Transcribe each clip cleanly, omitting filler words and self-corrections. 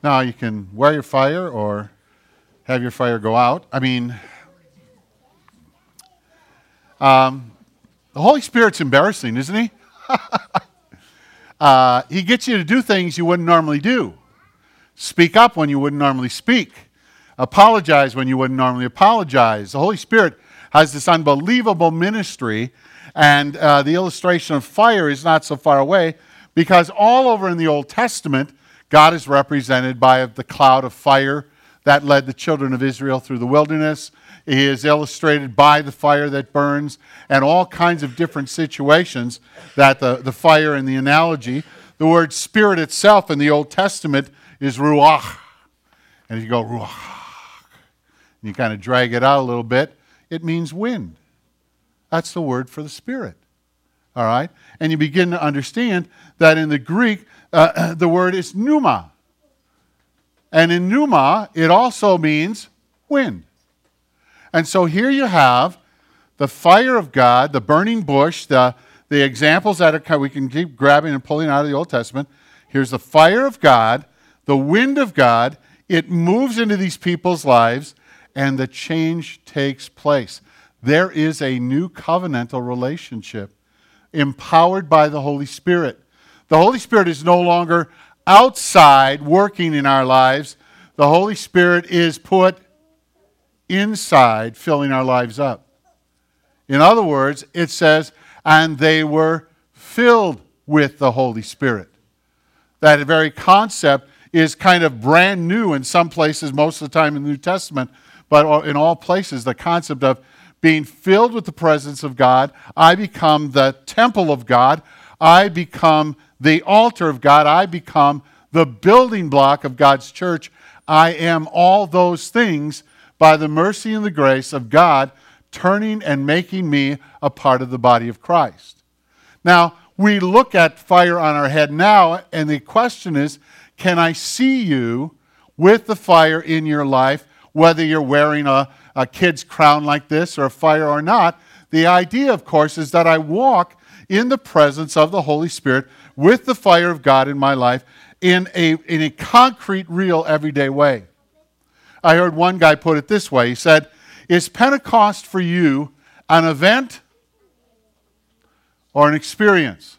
Now, you can wear your fire or have your fire go out. I mean, the Holy Spirit's embarrassing, isn't he? He gets you to do things you wouldn't normally do. Speak up when you wouldn't normally speak. Apologize when you wouldn't normally apologize. The Holy Spirit has this unbelievable ministry, and the illustration of fire is not so far away, because all over in the Old Testament, God is represented by the cloud of fire that led the children of Israel through the wilderness. He is illustrated by the fire that burns, and all kinds of different situations that the fire in the analogy. The word spirit itself in the Old Testament is ruach. And if you go ruach, and you kind of drag it out a little bit, it means wind. That's the word for the Spirit. All right? And you begin to understand that in the Greek, the word is pneuma. And in pneuma, it also means wind. And so here you have the fire of God, the burning bush, the examples that we can keep grabbing and pulling out of the Old Testament. Here's the fire of God, the wind of God. It moves into these people's lives, and the change takes place. There is a new covenantal relationship empowered by the Holy Spirit. The Holy Spirit is no longer outside working in our lives. The Holy Spirit is put inside, filling our lives up. In other words, it says, and they were filled with the Holy Spirit. That very concept is kind of brand new in some places, most of the time in the New Testament, but in all places, the concept of being filled with the presence of God. I become the temple of God. I become the altar of God. I become the building block of God's church. I am all those things by the mercy and the grace of God, turning and making me a part of the body of Christ. Now, we look at fire on our head now, and the question is, can I see you with the fire in your life, whether you're wearing a kid's crown like this or a fire or not? The idea, of course, is that I walk in the presence of the Holy Spirit with the fire of God in my life in a concrete, real, everyday way. I heard one guy put it this way. He said, is Pentecost for you an event or an experience?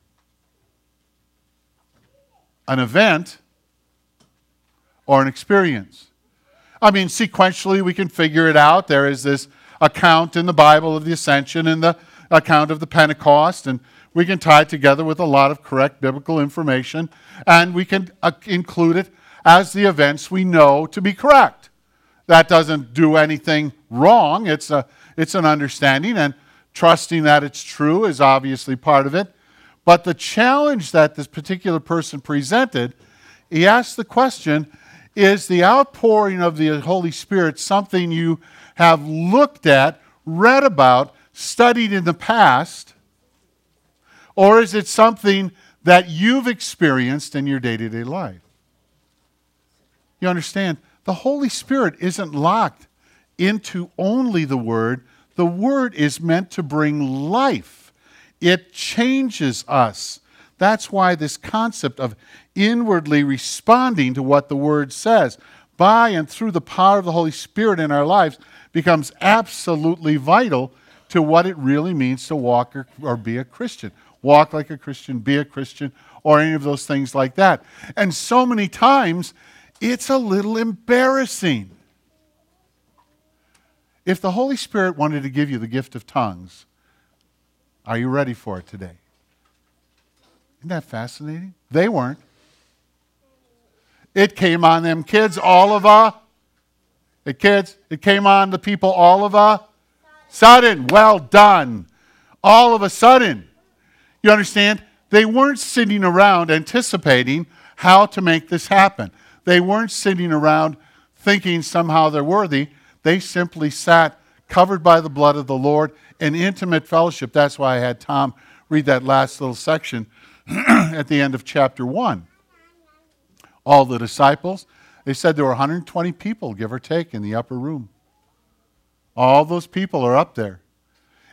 An event or an experience? I mean, sequentially, we can figure it out. There is this account in the Bible of the Ascension and the account of the Pentecost, and we can tie it together with a lot of correct biblical information, and we can include it as the events we know to be correct. That doesn't do anything wrong. It's an understanding, and trusting that it's true is obviously part of it. But the challenge that this particular person presented, he asked the question, is the outpouring of the Holy Spirit something you have looked at, read about, studied in the past, or is it something that you've experienced in your day-to-day life? You understand? The Holy Spirit isn't locked into only the Word. The Word is meant to bring life. It changes us. That's why this concept of inwardly responding to what the Word says by and through the power of the Holy Spirit in our lives becomes absolutely vital to what it really means to walk or be a Christian. Walk like a Christian, be a Christian, or any of those things like that. And so many times, it's a little embarrassing. If the Holy Spirit wanted to give you the gift of tongues, are you ready for it today? Isn't that fascinating? They weren't. It came on them kids all of a... It came on the people all of a sudden. Well done. All of a sudden. You understand? They weren't sitting around anticipating how to make this happen. They weren't sitting around thinking somehow they're worthy. They simply sat covered by the blood of the Lord in intimate fellowship. That's why I had Tom read that last little section at the end of chapter 1. All the disciples, they said there were 120 people, give or take, in the upper room. All those people are up there.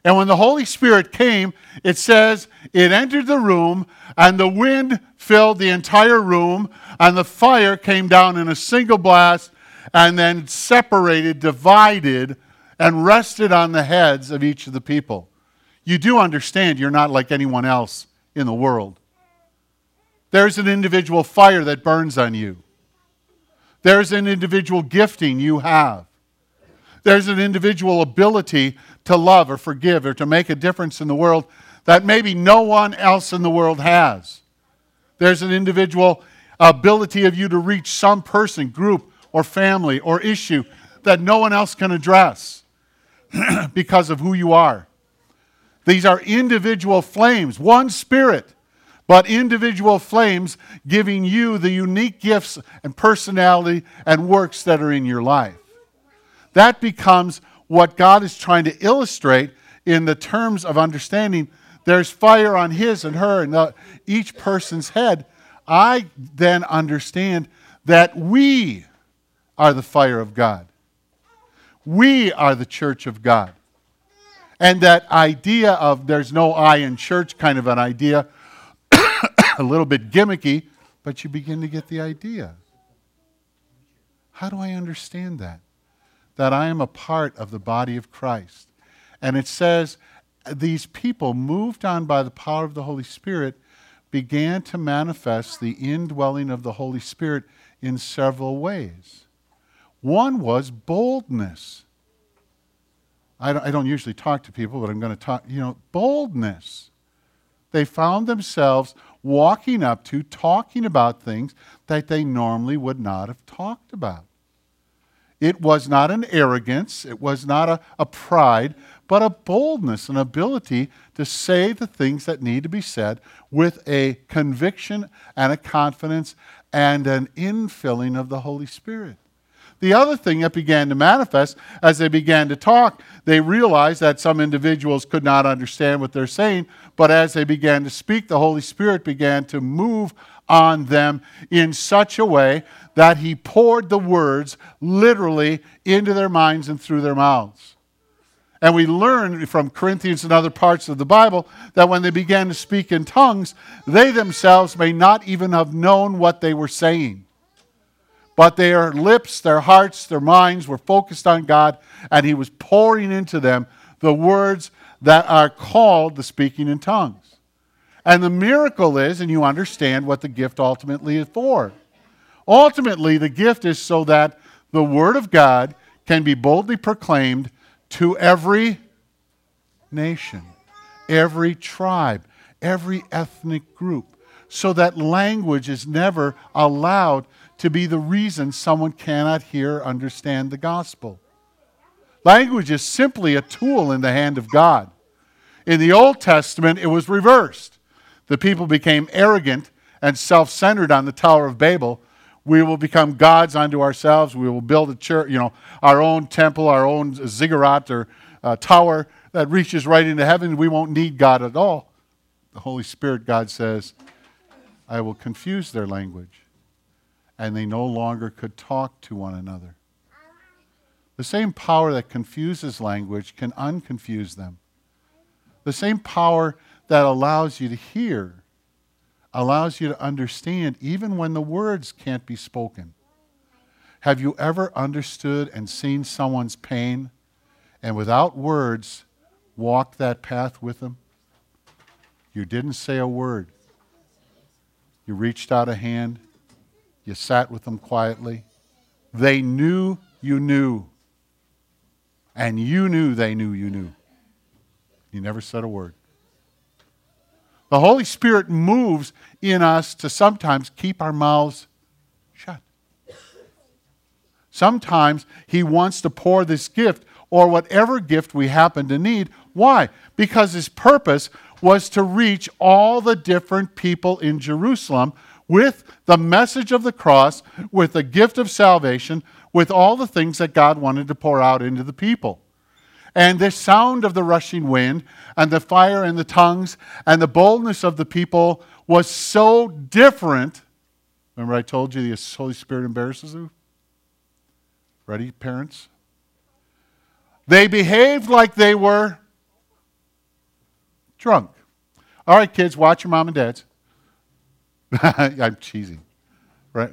And when the Holy Spirit came, it says it entered the room, and the wind filled the entire room, and the fire came down in a single blast, and then separated, divided, and rested on the heads of each of the people. You do understand you're not like anyone else in the world. There's an individual fire that burns on you. There's an individual gifting you have. There's an individual ability to love or forgive or to make a difference in the world that maybe no one else in the world has. There's an individual ability of you to reach some person, group, or family, or issue that no one else can address because of who you are. These are individual flames, one spirit, but individual flames giving you the unique gifts and personality and works that are in your life. That becomes what God is trying to illustrate in the terms of understanding. There's fire on his and her and each person's head. I then understand that we are the fire of God. We are the church of God. And that idea of there's no I in church kind of an idea, a little bit gimmicky, but you begin to get the idea. How do I understand that? That I am a part of the body of Christ. And it says these people, moved on by the power of the Holy Spirit, began to manifest the indwelling of the Holy Spirit in several ways. One was boldness. I don't usually talk to people, but I'm going to talk, boldness. They found themselves walking up to, talking about things that they normally would not have talked about. It was not an arrogance, it was not a pride, but a boldness, an ability to say the things that need to be said with a conviction and a confidence and an infilling of the Holy Spirit. The other thing that began to manifest as they began to talk, they realized that some individuals could not understand what they're saying, but as they began to speak, the Holy Spirit began to move on them in such a way that he poured the words literally into their minds and through their mouths. And we learn from Corinthians and other parts of the Bible that when they began to speak in tongues, they themselves may not even have known what they were saying. But their lips, their hearts, their minds were focused on God, and he was pouring into them the words that are called the speaking in tongues. And the miracle is, and you understand what the gift ultimately is for. Ultimately, the gift is so that the Word of God can be boldly proclaimed to every nation, every tribe, every ethnic group, so that language is never allowed to be the reason someone cannot hear or understand the gospel. Language is simply a tool in the hand of God. In the Old Testament, it was reversed. The people became arrogant and self-centered on the Tower of Babel. We will become gods unto ourselves. We will build a church, our own temple, our own ziggurat or tower that reaches right into heaven. We won't need God at all. The Holy Spirit, God says, I will confuse their language. And they no longer could talk to one another. The same power that confuses language can unconfuse them. The same power that allows you to hear, allows you to understand even when the words can't be spoken. Have you ever understood and seen someone's pain and without words walked that path with them? You didn't say a word. You reached out a hand. You sat with them quietly. They knew you knew. And you knew they knew you knew. You never said a word. The Holy Spirit moves in us to sometimes keep our mouths shut. Sometimes he wants to pour this gift or whatever gift we happen to need. Why? Because his purpose was to reach all the different people in Jerusalem with the message of the cross, with the gift of salvation, with all the things that God wanted to pour out into the people. And the sound of the rushing wind and the fire and the tongues and the boldness of the people was so different. Remember I told you the Holy Spirit embarrasses you? Ready, parents? They behaved like they were Drunk. All right, kids, watch your mom and dads. I'm cheesy. Right?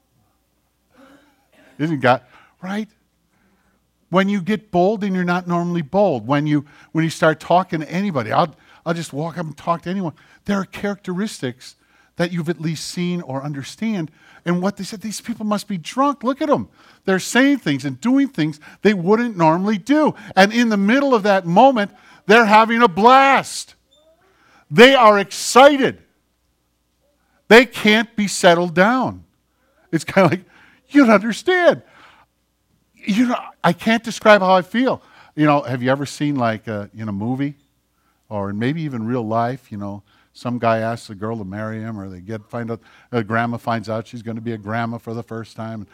Isn't God right? When you get bold and you're not normally bold, when you start talking to anybody, I'll just walk up and talk to anyone. There are characteristics that you've at least seen or understand. And what they said, these people must be drunk. Look at them. They're saying things and doing things they wouldn't normally do. And in the middle of that moment, they're having a blast. They are excited. They can't be settled down. It's kind of like, you don't understand. I can't describe how I feel. Have you ever seen in a movie or maybe even real life, some guy asks a girl to marry him, or they find out, a grandma finds out she's going to be a grandma for the first time.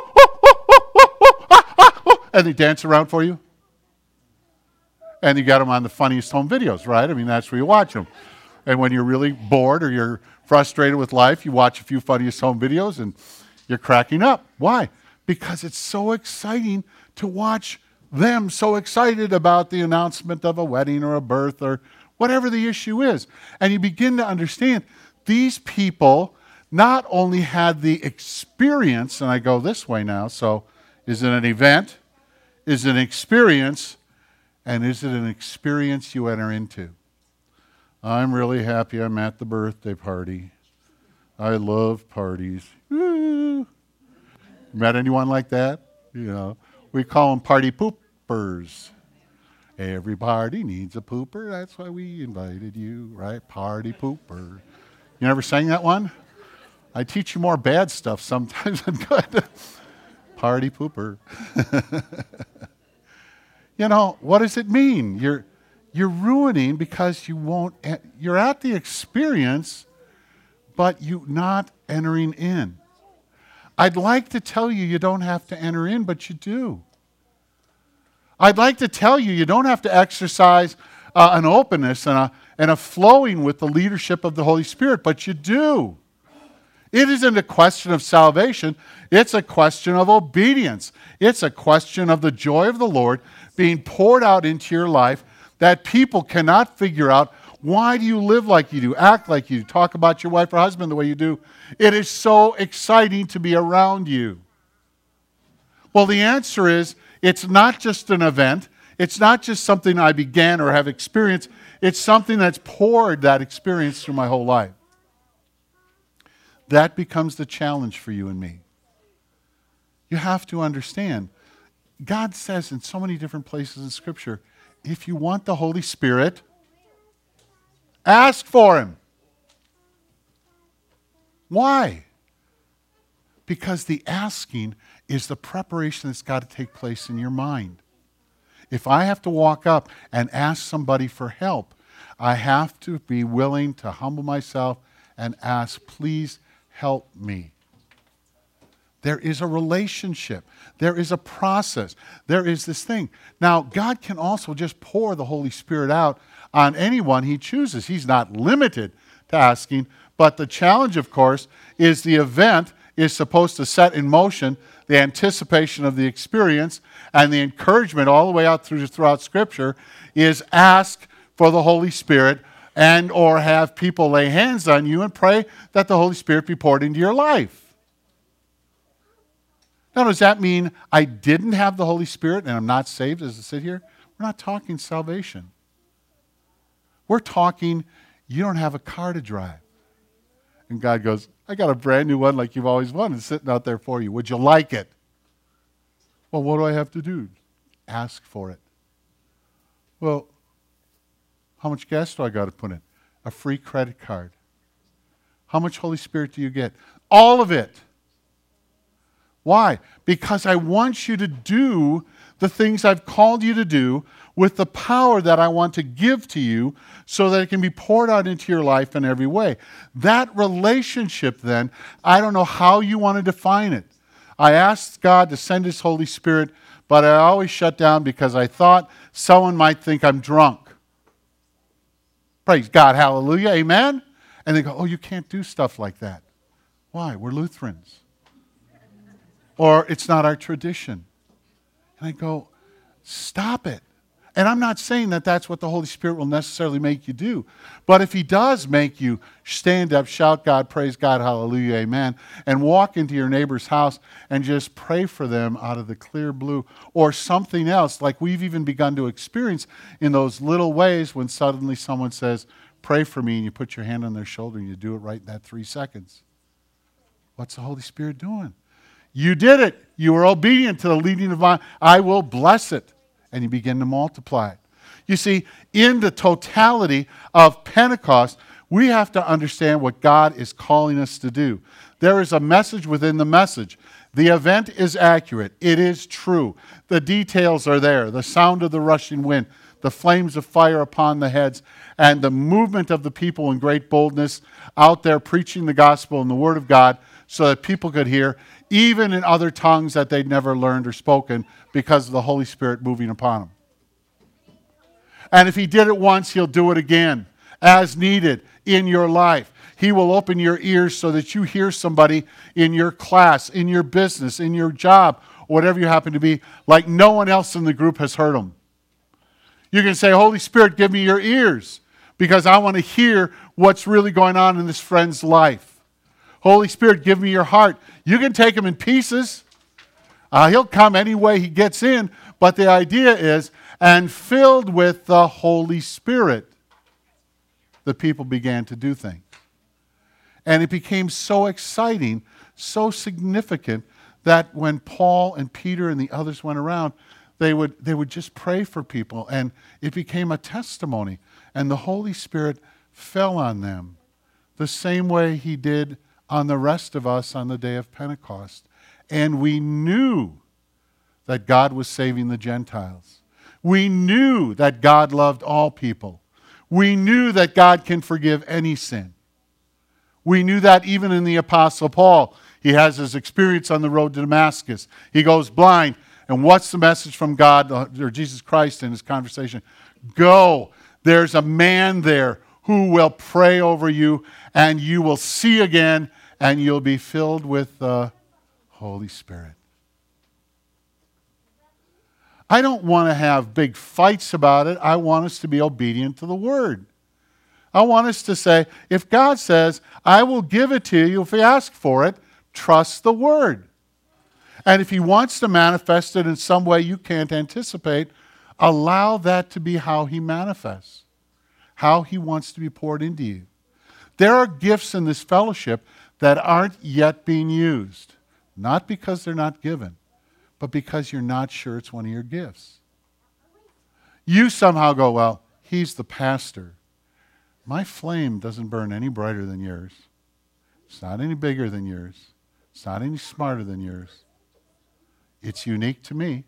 And they dance around for you. And you got them on the funniest home videos, right? I mean, that's where you watch them. And when you're really bored or you're frustrated with life, you watch a few funniest home videos and you're cracking up. Why? Because it's so exciting to watch them so excited about the announcement of a wedding or a birth or whatever the issue is. And you begin to understand these people not only had the experience, and I go this way now, so is it an event? Is it an experience? And is it an experience you enter into? I'm really happy I'm at the birthday party. I love parties. Woo. Met anyone like that? We call them party poopers. Every party needs a pooper. That's why we invited you, right? Party pooper. You never sang that one? I teach you more bad stuff sometimes than good. Party pooper. What does it mean? You're ruining because you're at the experience, but you're not entering in. I'd like to tell you don't have to enter in, but you do. I'd like to tell you don't have to exercise an openness and a flowing with the leadership of the Holy Spirit, but you do. It isn't a question of salvation. It's a question of obedience. It's a question of the joy of the Lord being poured out into your life that people cannot figure out. Why do you live like you do, act like you do, talk about your wife or husband the way you do? It is so exciting to be around you. Well, the answer is, it's not just an event. It's not just something I began or have experienced. It's something that's poured that experience through my whole life. That becomes the challenge for you and me. You have to understand, God says in so many different places in Scripture, if you want the Holy Spirit, ask for Him. Why? Because the asking is the preparation that's got to take place in your mind. If I have to walk up and ask somebody for help, I have to be willing to humble myself and ask, please help me. There is a relationship. There is a process. There is this thing. Now, God can also just pour the Holy Spirit out on anyone He chooses. He's not limited to asking, but the challenge, of course, is the event is supposed to set in motion the anticipation of the experience, and the encouragement all the way out throughout Scripture is ask for the Holy Spirit and or have people lay hands on you and pray that the Holy Spirit be poured into your life. Now, does that mean I didn't have the Holy Spirit and I'm not saved as I sit here? We're not talking salvation. We're talking you don't have a car to drive. And God goes, I got a brand new one like you've always wanted sitting out there for you. Would you like it? Well, what do I have to do? Ask for it. Well, how much gas do I got to put in? A free credit card. How much Holy Spirit do you get? All of it. Why? Because I want you to do the things I've called you to do with the power that I want to give to you so that it can be poured out into your life in every way. That relationship then, I don't know how you want to define it. I asked God to send His Holy Spirit, but I always shut down because I thought someone might think I'm drunk. Praise God, hallelujah, amen? And they go, oh, you can't do stuff like that. Why? We're Lutherans. Or it's not our tradition. And I go, stop it. And I'm not saying that that's what the Holy Spirit will necessarily make you do. But if he does make you stand up, shout God, praise God, hallelujah, amen, and walk into your neighbor's house and just pray for them out of the clear blue, or something else like we've even begun to experience in those little ways when suddenly someone says, pray for me, and you put your hand on their shoulder and you do it right in that 3 seconds. What's the Holy Spirit doing? You did it. You were obedient to the leading of mine. I will bless it. And you begin to multiply it. You see, in the totality of Pentecost, we have to understand what God is calling us to do. There is a message within the message. The event is accurate. It is true. The details are there. The sound of the rushing wind, the flames of fire upon the heads, and the movement of the people in great boldness out there preaching the gospel and the word of God so that people could hear, even in other tongues that they'd never learned or spoken, because of the Holy Spirit moving upon them. And if he did it once, he'll do it again, as needed in your life. He will open your ears so that you hear somebody in your class, in your business, in your job, whatever you happen to be, like no one else in the group has heard them. You can say, Holy Spirit, give me your ears, because I want to hear what's really going on in this friend's life. Holy Spirit, give me your heart. You can take him in pieces. He'll come any way he gets in, but the idea is, and filled with the Holy Spirit, the people began to do things. And it became so exciting, so significant, that when Paul and Peter and the others went around, they would just pray for people, and it became a testimony. And the Holy Spirit fell on them the same way he did on the rest of us on the day of Pentecost. And we knew that God was saving the Gentiles. We knew that God loved all people. We knew that God can forgive any sin. We knew that even in the Apostle Paul. He has his experience on the road to Damascus. He goes blind. And what's the message from God or Jesus Christ in his conversation? Go. There's a man there who will pray over you, and you will see again, and you'll be filled with the Holy Spirit. I don't want to have big fights about it. I want us to be obedient to the Word. I want us to say, if God says, I will give it to you if you ask for it, trust the Word. And if he wants to manifest it in some way you can't anticipate, allow that to be how he manifests, how he wants to be poured into you. There are gifts in this fellowship that aren't yet being used, not because they're not given, but because you're not sure it's one of your gifts. You somehow go, well, he's the pastor. My flame doesn't burn any brighter than yours. It's not any bigger than yours. It's not any smarter than yours. It's unique to me.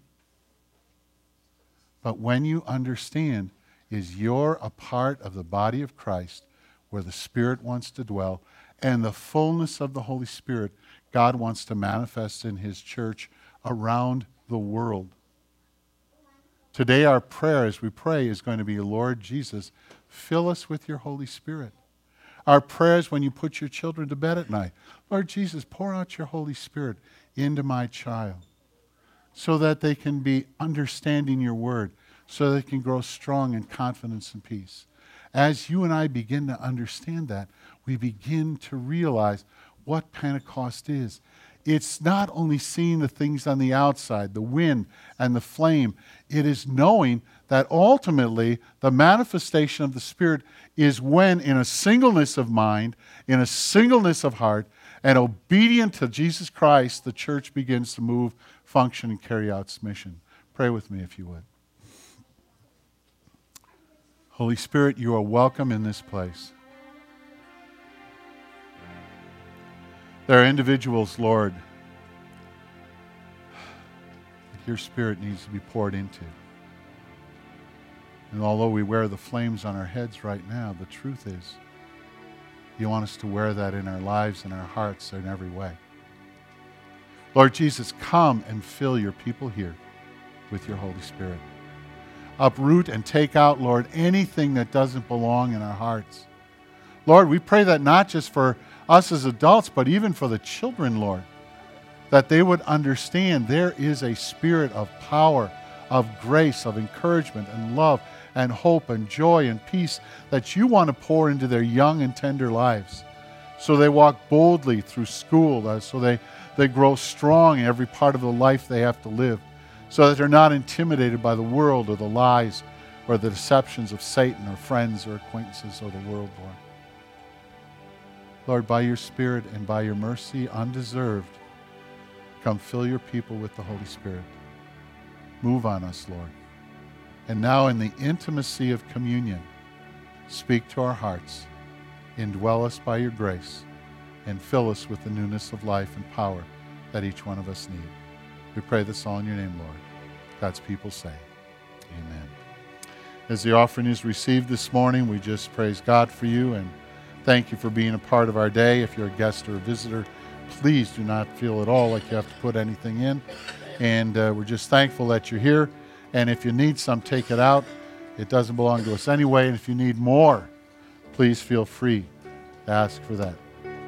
But when you understand is you're a part of the body of Christ where the Spirit wants to dwell, and the fullness of the Holy Spirit God wants to manifest in his church around the world. Today our prayer as we pray is going to be, Lord Jesus, fill us with your Holy Spirit. Our prayers when you put your children to bed at night, Lord Jesus, pour out your Holy Spirit into my child so that they can be understanding your word, so they can grow strong in confidence and peace. As you and I begin to understand that, we begin to realize what Pentecost is. It's not only seeing the things on the outside, the wind and the flame. It is knowing that ultimately the manifestation of the Spirit is when, in a singleness of mind, in a singleness of heart, and obedient to Jesus Christ, the church begins to move, function, and carry out its mission. Pray with me if you would. Holy Spirit, you are welcome in this place. There are individuals, Lord, that your Spirit needs to be poured into. And although we wear the flames on our heads right now, the truth is, you want us to wear that in our lives and our hearts in every way. Lord Jesus, come and fill your people here with your Holy Spirit. Uproot and take out, Lord, anything that doesn't belong in our hearts. Lord, we pray that not just for us as adults, but even for the children, Lord, that they would understand there is a spirit of power, of grace, of encouragement and love and hope and joy and peace that you want to pour into their young and tender lives. So they walk boldly through school, so they grow strong in every part of the life they have to live, so that they're not intimidated by the world or the lies or the deceptions of Satan or friends or acquaintances or the world, Lord. Lord, by your Spirit and by your mercy, undeserved, come fill your people with the Holy Spirit. Move on us, Lord. And now in the intimacy of communion, speak to our hearts, indwell us by your grace, and fill us with the newness of life and power that each one of us need. We pray this all in your name, Lord. God's people say, amen. As the offering is received this morning, we just praise God for you and thank you for being a part of our day. If you're a guest or a visitor, please do not feel at all like you have to put anything in. And we're just thankful that you're here. And if you need some, take it out. It doesn't belong to us anyway. And if you need more, please feel free to ask for that.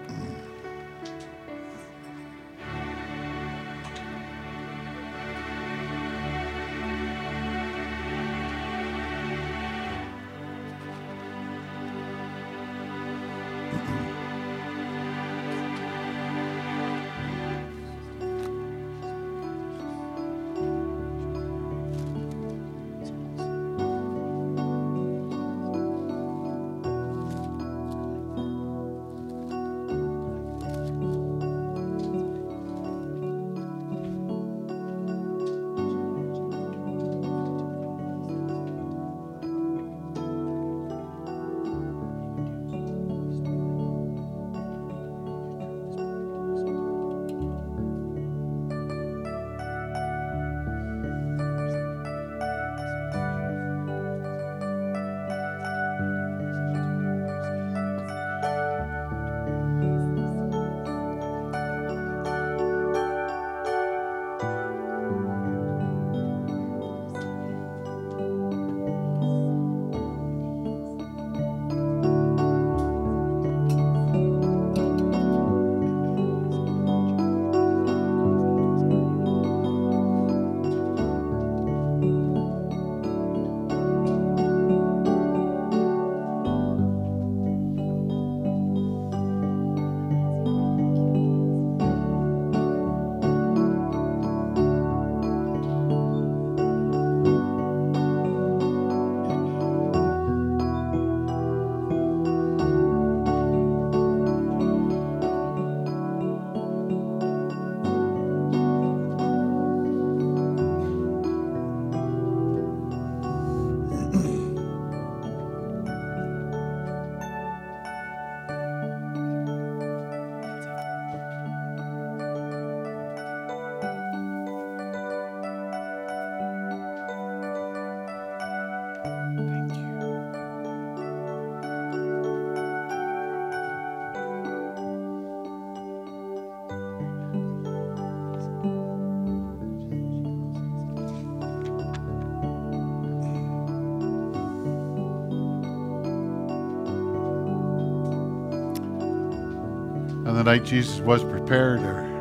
On the night Jesus was prepared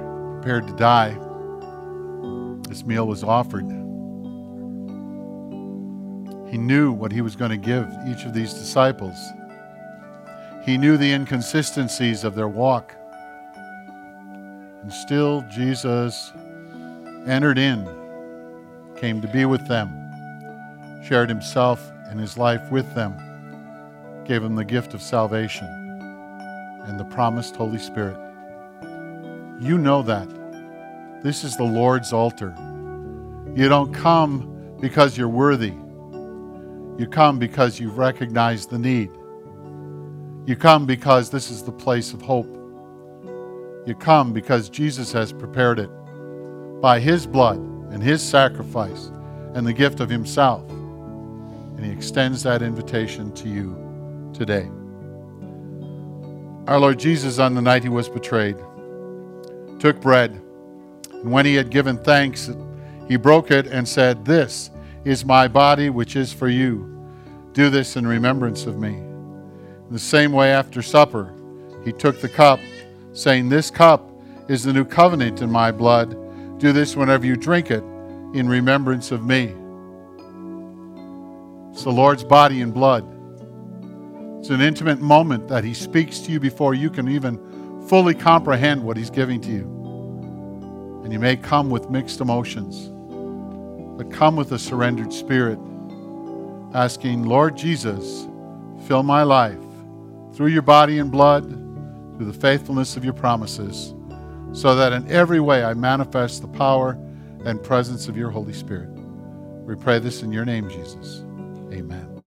to die, this meal was offered. He knew what he was going to give each of these disciples. He knew the inconsistencies of their walk. And still Jesus entered in, came to be with them, shared himself and his life with them, gave them the gift of salvation and the promised Holy Spirit. You know that. This is the Lord's altar. You don't come because you're worthy. You come because you've recognized the need. You come because this is the place of hope. You come because Jesus has prepared it by his blood and his sacrifice and the gift of himself. And he extends that invitation to you today. Our Lord Jesus, on the night he was betrayed, took bread, and when he had given thanks, he broke it and said, "This is my body, which is for you. Do this in remembrance of me." In the same way, after supper, he took the cup, saying, "This cup is the new covenant in my blood. Do this whenever you drink it in remembrance of me. It's the Lord's body and blood. It's an intimate moment that He speaks to you before you can even fully comprehend what He's giving to you. And you may come with mixed emotions, but come with a surrendered spirit, asking, Lord Jesus, fill my life through your body and blood, through the faithfulness of your promises, so that in every way I manifest the power and presence of your Holy Spirit. We pray this in your name, Jesus. Amen.